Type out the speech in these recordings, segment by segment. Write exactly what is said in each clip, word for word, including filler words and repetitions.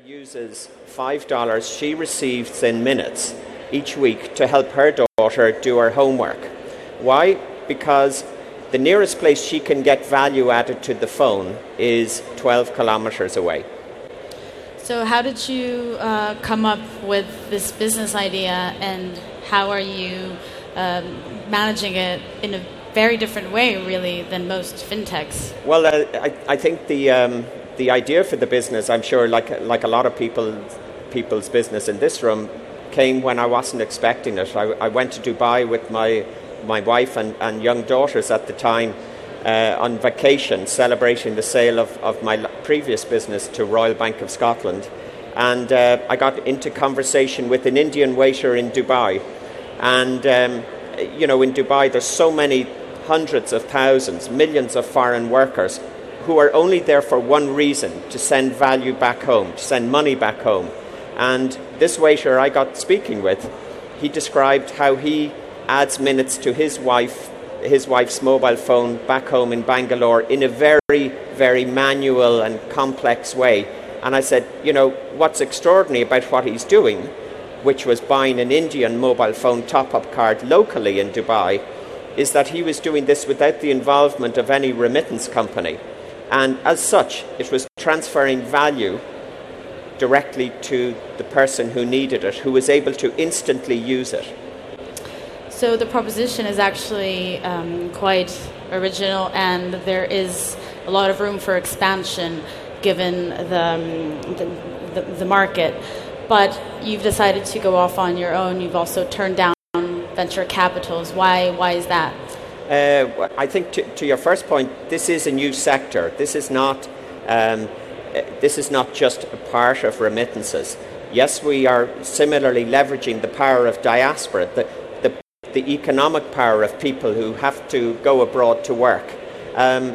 uses five dollars she receives in minutes each week to help her daughter do her homework. Why? Because the nearest place she can get value added to the phone is twelve kilometers away. So how did you uh, come up with this business idea, and how are you um, managing it in a very different way, really, than most fintechs? Well, uh, I, I think the um, the idea for the business, I'm sure, like like a lot of people people's business in this room, came when I wasn't expecting it. I, I went to Dubai with my my wife and, and young daughters at the time uh, on vacation, celebrating the sale of, of my previous business to Royal Bank of Scotland. And uh, I got into conversation with an Indian waiter in Dubai. And, um, you know, in Dubai, there's so many hundreds of thousands, millions of foreign workers who are only there for one reason, to send value back home, to send money back home. And this waiter I got speaking with, he described how he adds minutes to his wife, his wife's mobile phone back home in Bangalore in a very, very manual and complex way. And I said, you know, what's extraordinary about what he's doing, which was buying an Indian mobile phone top-up card locally in Dubai, is that he was doing this without the involvement of any remittance company. And as such, it was transferring value directly to the person who needed it, who was able to instantly use it. So the proposition is actually um, quite original, and there is a lot of room for expansion given the, um, the, the, the market. But you've decided to go off on your own. You've also turned down venture capitals. Why, why is that? Uh, I think to, to your first point, this is a new sector. This is not um, this is not just a part of remittances. Yes, we are similarly leveraging the power of diaspora, the, the, the economic power of people who have to go abroad to work. Um,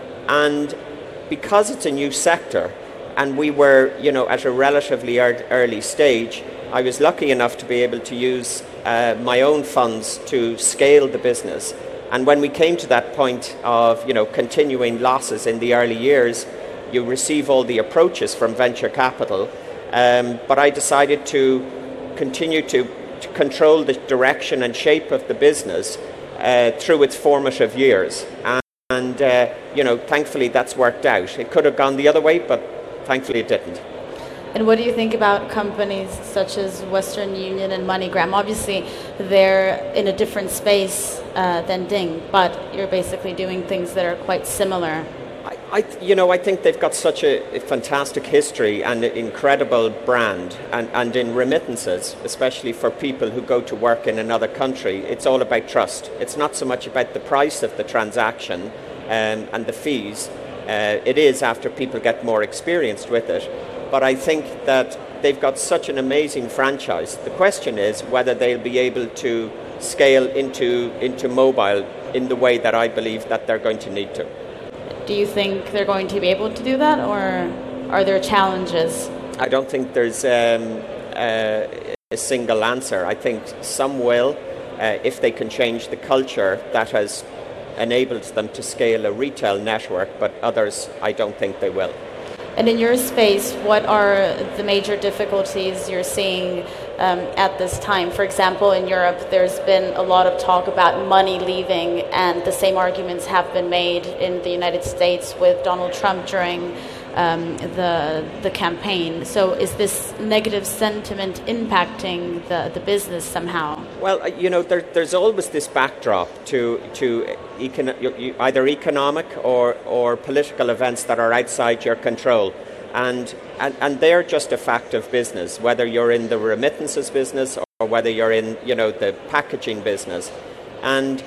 and because it's a new sector, and we were, you know, at a relatively early stage, I was lucky enough to be able to use uh, my own funds to scale the business. And when we came to that point of, you know, continuing losses in the early years, you receive all the approaches from venture capital. Um, but I decided to continue to, to control the direction and shape of the business uh, through its formative years. And, and uh, you know, thankfully that's worked out. It could have gone the other way, but thankfully it didn't. And what do you think about companies such as Western Union and MoneyGram? Obviously, they're in a different space uh, than Ding, but you're basically doing things that are quite similar. I, I, you know, I think they've got such a, a fantastic history and an incredible brand, and, and in remittances, especially for people who go to work in another country, it's all about trust. It's not so much about the price of the transaction um, and the fees. Uh, it is after people get more experienced with it. But I think that they've got such an amazing franchise. The question is whether they'll be able to scale into into mobile in the way that I believe that they're going to need to. Do you think they're going to be able to do that, or are there challenges? I don't think there's um, uh, a single answer. I think some will, uh, if they can change the culture that has enabled them to scale a retail network, but others, I don't think they will. And in your space, what are the major difficulties you're seeing um, at this time? For example, in Europe, there's been a lot of talk about money leaving, and the same arguments have been made in the United States with Donald Trump during um, the the campaign. So is this negative sentiment impacting the, the business somehow? Well, you know, there, there's always this backdrop to to econ- either economic or, or political events that are outside your control. And, and and they're just a fact of business, whether you're in the remittances business or whether you're in, you know, the packaging business. And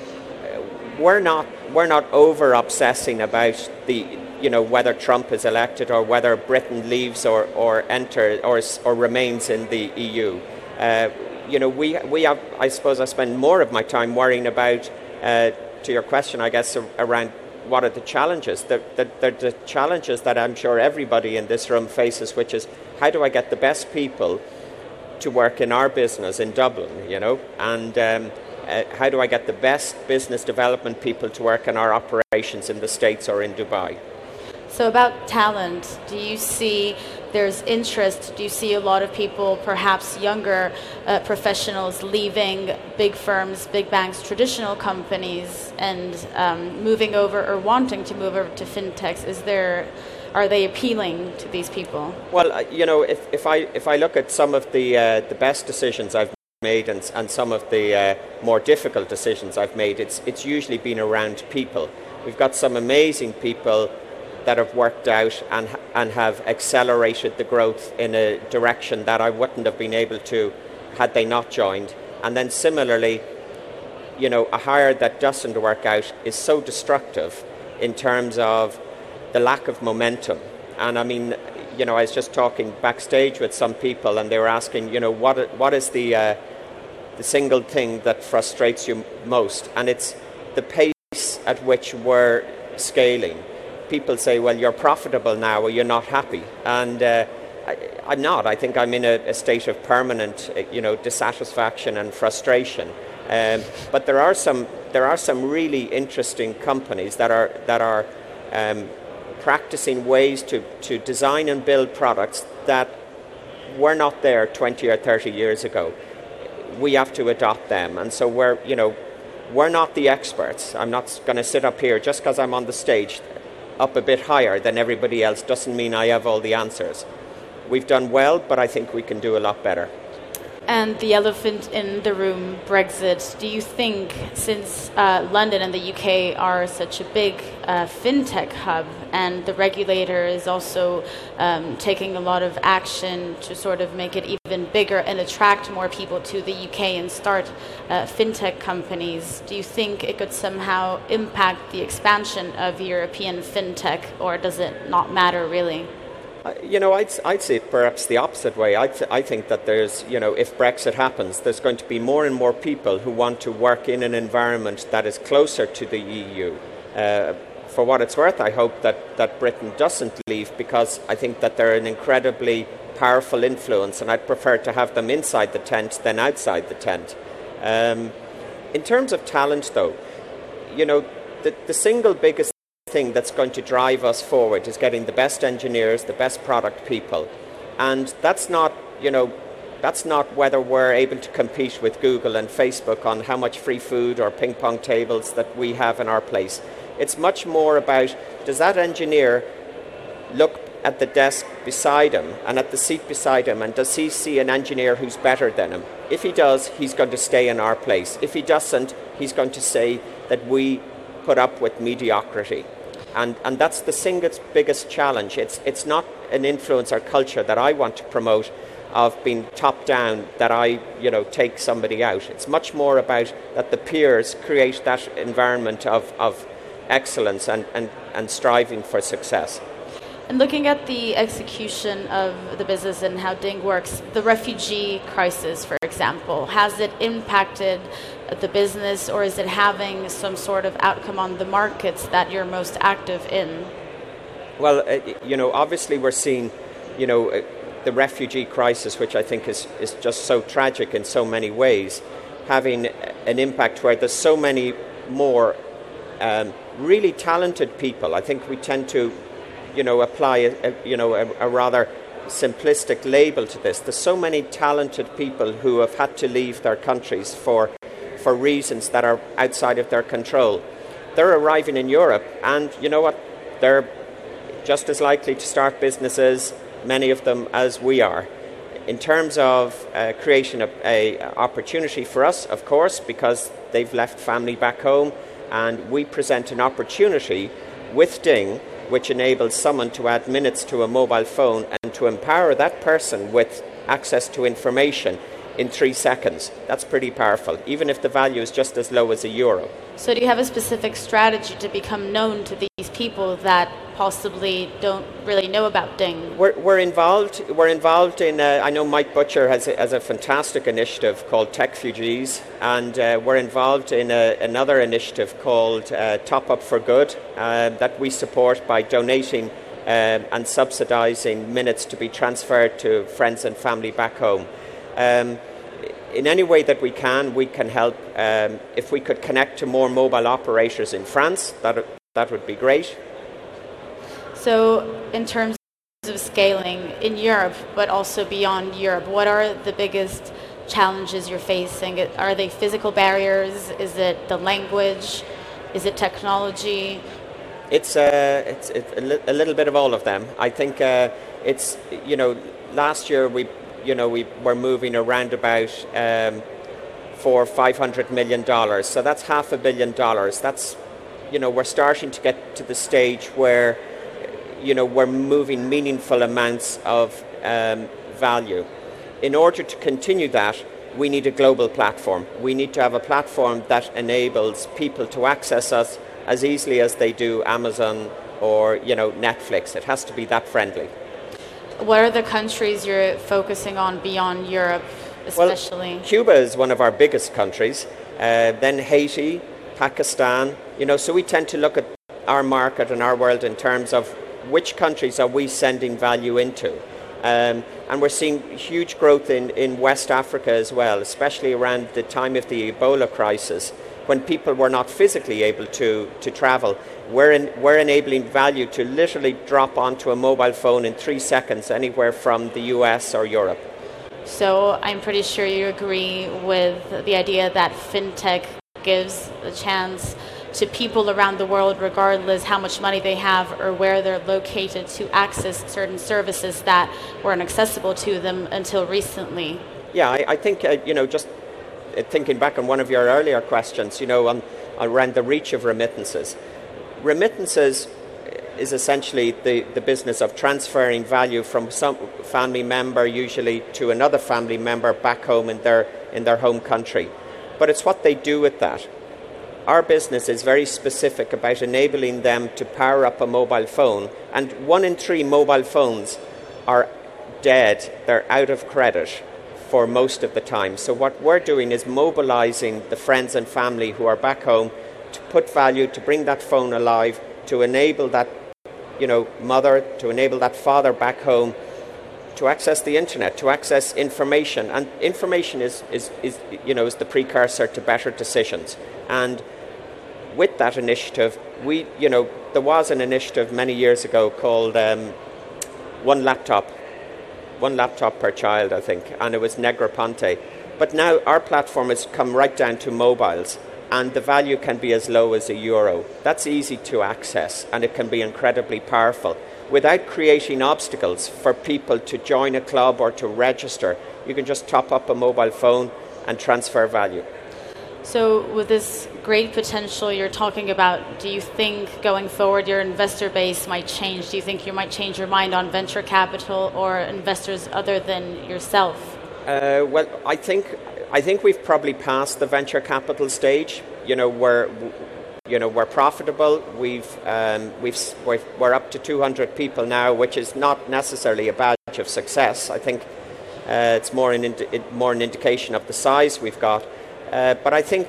we're not we're not over obsessing about the, you know, whether Trump is elected or whether Britain leaves or or enter or or remains in the E U. Uh, you know, we we have. I suppose I spend more of my time worrying about. Uh, to your question, I guess, around what are the challenges. The, the, the, the challenges that I'm sure everybody in this room faces, which is how do I get the best people to work in our business in Dublin, you know, and um, uh, how do I get the best business development people to work in our operations in the States or in Dubai? So about talent, do you see there's interest? Do you see a lot of people, perhaps younger uh, professionals, leaving big firms, big banks, traditional companies, and um, moving over or wanting to move over to fintechs? Is there, are they appealing to these people? Well, uh, you know, if, if I if I look at some of the uh, the best decisions I've made and and some of the uh, more difficult decisions I've made, it's it's usually been around people. We've got some amazing people that have worked out and and have accelerated the growth in a direction that I wouldn't have been able to had they not joined. And then similarly, you know, a hire that doesn't work out is so destructive in terms of the lack of momentum. And I mean, you know, I was just talking backstage with some people, and they were asking, you know, what what is the uh, the single thing that frustrates you most? And it's the pace at which we're scaling. People say, well, you're profitable now, or you're not happy. And uh, I, I'm not. I think I'm in a, a state of permanent, uh, you know, dissatisfaction and frustration. Um, but there are some there are some really interesting companies that are that are um, practicing ways to, to design and build products that were not there twenty or thirty years ago. We have to adopt them. And so we're, you know, we're not the experts. I'm not going to sit up here just because I'm on the stage up a bit higher than everybody else doesn't mean I have all the answers. We've done well, but I think we can do a lot better. And the elephant in the room, Brexit. Do you think, since uh, London and the U K are such a big uh, fintech hub, and the regulator is also um, taking a lot of action to sort of make it even bigger and attract more people to the U K and start uh, fintech companies, do you think it could somehow impact the expansion of European fintech, or does it not matter really? You know, I'd, I'd say it perhaps the opposite way. I, th- I think that there's, you know, if Brexit happens, there's going to be more and more people who want to work in an environment that is closer to the E U. Uh, for what it's worth, I hope that, that Britain doesn't leave, because I think that they're an incredibly powerful influence, and I'd prefer to have them inside the tent than outside the tent. Um, in terms of talent, though, you know, the, the single biggest thing that's going to drive us forward is getting the best engineers, the best product people. And that's not, you know, that's not whether we're able to compete with Google and Facebook on how much free food or ping pong tables that we have in our place. It's much more about, does that engineer look at the desk beside him and at the seat beside him, and does he see an engineer who's better than him? If he does, he's going to stay in our place. If he doesn't, he's going to say that we put up with mediocrity. And and that's the single biggest challenge. It's it's not an influencer culture that I want to promote, of being top down, that I, you know, take somebody out. It's much more about that the peers create that environment of, of excellence and, and, and striving for success. And looking at the execution of the business and how Ding works, the refugee crisis, for example, has it impacted the business, or is it having some sort of outcome on the markets that you're most active in? Well, uh, you know, obviously we're seeing, you know, uh, the refugee crisis, which I think is, is just so tragic in so many ways, having an impact where there's so many more um, really talented people. I think we tend to, you know, apply a, a, you know, a, a rather simplistic label to this. There's so many talented people who have had to leave their countries for for reasons that are outside of their control. They're arriving in Europe, and you know what? They're just as likely to start businesses, many of them, as we are. In terms of uh, creating a, a opportunity for us, of course, because they've left family back home, and we present an opportunity with Ding, which enables someone to add minutes to a mobile phone and to empower that person with access to information in three seconds. That's pretty powerful, even if the value is just as low as a euro. So do you have a specific strategy to become known to these people that possibly don't really know about Ding? We're, we're involved. We're involved in. Uh, I know Mike Butcher has a, has a fantastic initiative called Techfugees, and uh, we're involved in a, another initiative called uh, Top Up for Good uh, that we support by donating um, and subsidising minutes to be transferred to friends and family back home. Um, in any way that we can, we can help. Um, if we could connect to more mobile operators in France, that that would be great. So in terms of scaling in Europe, but also beyond Europe, what are the biggest challenges you're facing? Are they physical barriers? Is it the language? Is it technology? It's, uh, it's, it's a, li- a little bit of all of them. I think uh, it's, you know, last year we, you know, we were moving around about um, for five hundred million dollars. So that's half a billion dollars. That's, you know, we're starting to get to the stage where, you know, we're moving meaningful amounts of um, value. In order to continue that, we need a global platform. We need to have a platform that enables people to access us as easily as they do Amazon or, you know, Netflix. It has to be that friendly. What are the countries you're focusing on beyond Europe, especially? Well, Cuba is one of our biggest countries. Uh, then Haiti, Pakistan. You know, so we tend to look at our market and our world in terms of which countries are we sending value into. Um, and we're seeing huge growth in, in West Africa as well, especially around the time of the Ebola crisis, when people were not physically able to, to travel. We're, in, we're enabling value to literally drop onto a mobile phone in three seconds anywhere from the U S or Europe. So I'm pretty sure you agree with the idea that fintech gives a chance to people around the world, regardless how much money they have or where they're located, to access certain services that were inaccessible to them until recently. Yeah, I, I think, uh, you know, just thinking back on one of your earlier questions, you know, on, around the reach of remittances. Remittances is essentially the, the business of transferring value from some family member, usually to another family member back home in their, in their home country. But it's what they do with that. Our business is very specific about enabling them to power up a mobile phone, and one in three mobile phones are dead, they're out of credit for most of the time. So what we're doing is mobilizing the friends and family who are back home to put value, to bring that phone alive, to enable that, you know, mother, to enable that father back home to access the internet, to access information. And information is, is, is you know, is the precursor to better decisions. And with that initiative, we, you know, there was an initiative many years ago called um, One Laptop, One Laptop per Child, I think, and it was Negroponte. But now our platform has come right down to mobiles, and the value can be as low as a euro. That's easy to access, and it can be incredibly powerful. Without creating obstacles for people to join a club or to register, you can just top up a mobile phone and transfer value. So with this great potential you're talking about, do you think going forward your investor base might change? Do you think you might change your mind on venture capital or investors other than yourself? Uh, well, I think I think we've probably passed the venture capital stage. You know, we're you know we're profitable. We've um, we've we're, we're up to two hundred people now, which is not necessarily a badge of success. I think uh, it's more an indi- more an indication of the size we've got. Uh, but I think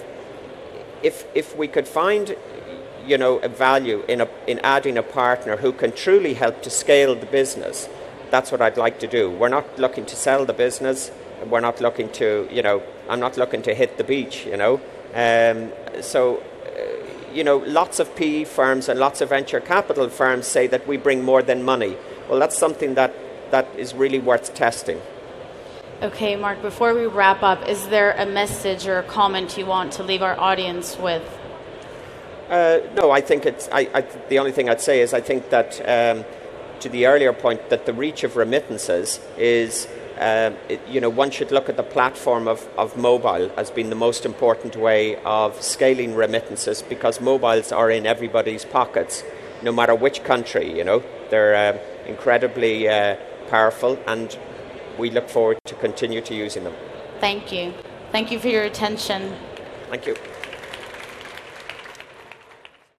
if if we could find, you know, a value in a, in adding a partner who can truly help to scale the business, that's what I'd like to do. We're not looking to sell the business. We're not looking to, you know, I'm not looking to hit the beach, you know. Um, so, uh, you know, lots of P E firms and lots of venture capital firms say that we bring more than money. Well, that's something that, that is really worth testing. Okay, Mark, before we wrap up, is there a message or a comment you want to leave our audience with? Uh, no, I think it's, I, I, the only thing I'd say is I think that, um, to the earlier point, that the reach of remittances is, um, it, you know, one should look at the platform of, of mobile as being the most important way of scaling remittances, because mobiles are in everybody's pockets, no matter which country, you know. They're uh, incredibly uh, powerful, and we look forward to continue to using them. Thank you. Thank you for your attention. Thank you.